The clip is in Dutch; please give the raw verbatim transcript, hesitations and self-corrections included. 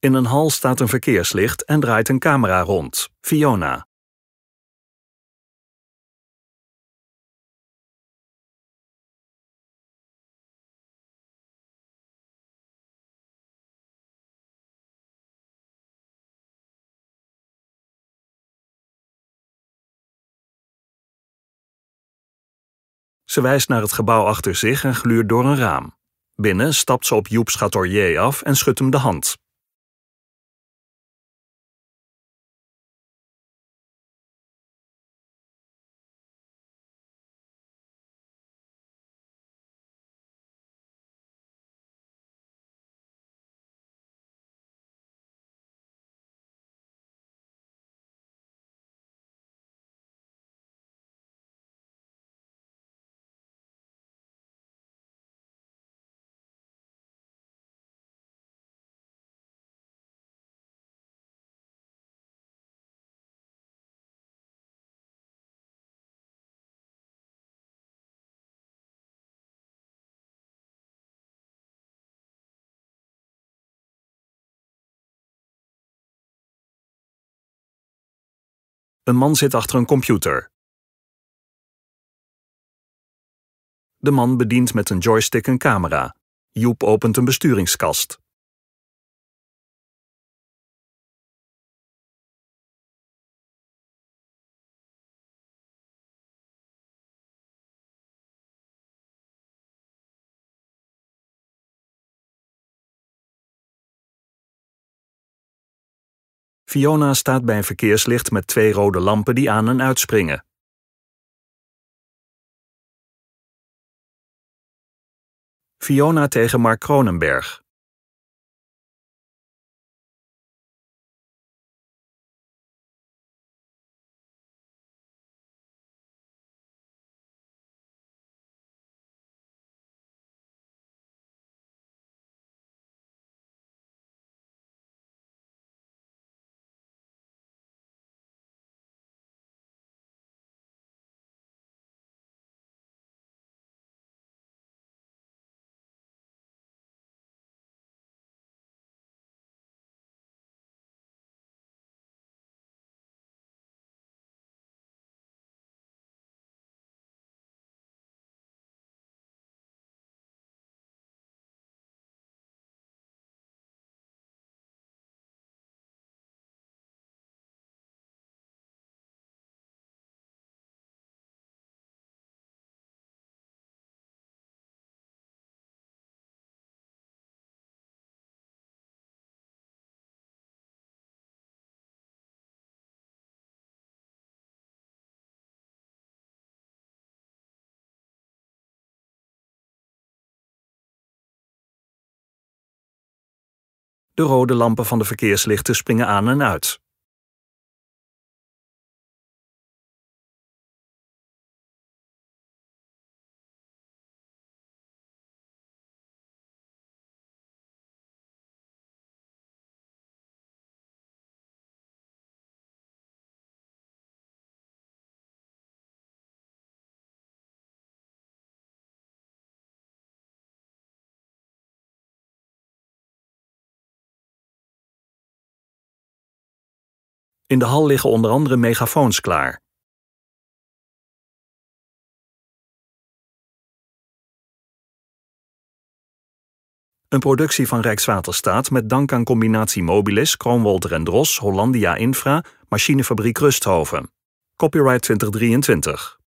In een hal staat een verkeerslicht en draait een camera rond. Fiona. Ze wijst naar het gebouw achter zich en gluurt door een raam. Binnen stapt ze op Joep Chateaubriand af en schudt hem de hand. Een man zit achter een computer. De man bedient met een joystick een camera. Joep opent een besturingskast. Fiona staat bij een verkeerslicht met twee rode lampen die aan en uitspringen. Fiona tegen Mark Kronenberg. De rode lampen van de verkeerslichten springen aan en uit. In de hal liggen onder andere megafoons klaar. Een productie van Rijkswaterstaat met dank aan Combinatie Mobilis, Kroonwolter en Dros, Hollandia Infra, Machinefabriek Rusthoven. Copyright twintig drieëntwintig.